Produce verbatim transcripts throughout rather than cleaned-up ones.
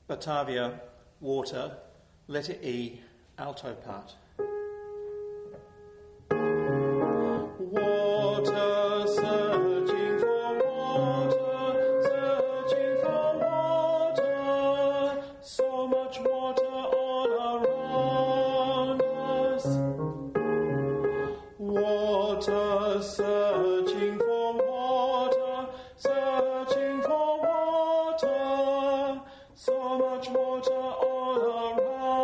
Batavia, water, letter E, alto part. Water, searching for water, searching for water, so much water all around us. Water, searching for water, searching for water, so much water all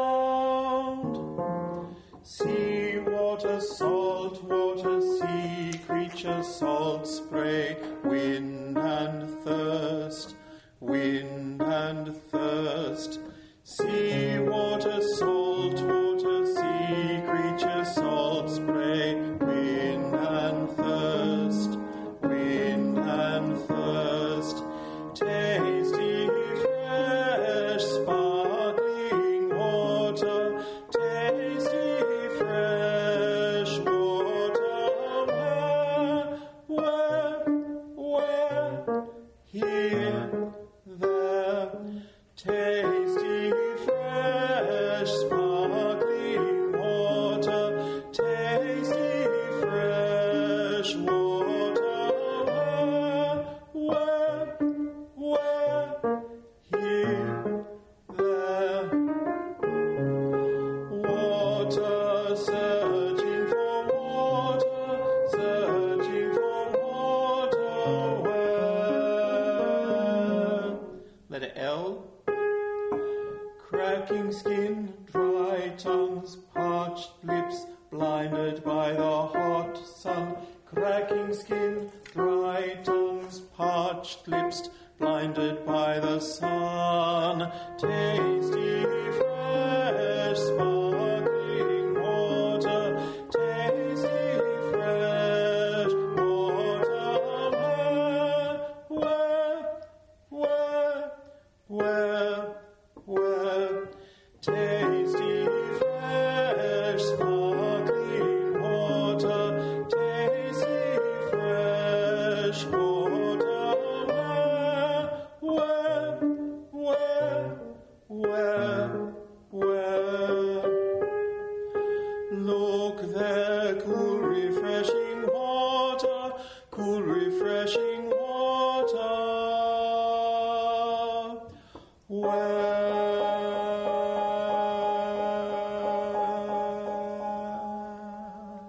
around. Sea water, salt water, sea creature, salt spray, wind and thirst, wind and thirst. Sea water, salt water, sea creature, salt spray, wind and thirst, wind and thirst. Tasty, fresh, sparkling water, tasty, fresh water. Where, where, where? Here, there. Tasty, fresh, sparkling water, tasty, fresh water. Where, where, where? Here, there. Water, searching for water, searching for water. Where? Letter L. Cracking skin, dry tongues, parched lips, blinded by the hot sun. Cracking skin, dry tongues, parched lips, blinded by the sun. Tasty, fresh, sparkling water, tasty, fresh water. Where, where, where, where? Tasty, fresh, sparkling water, tasty, fresh water. Where, where, where, where? Look there, cool, refreshing water, cool, refreshing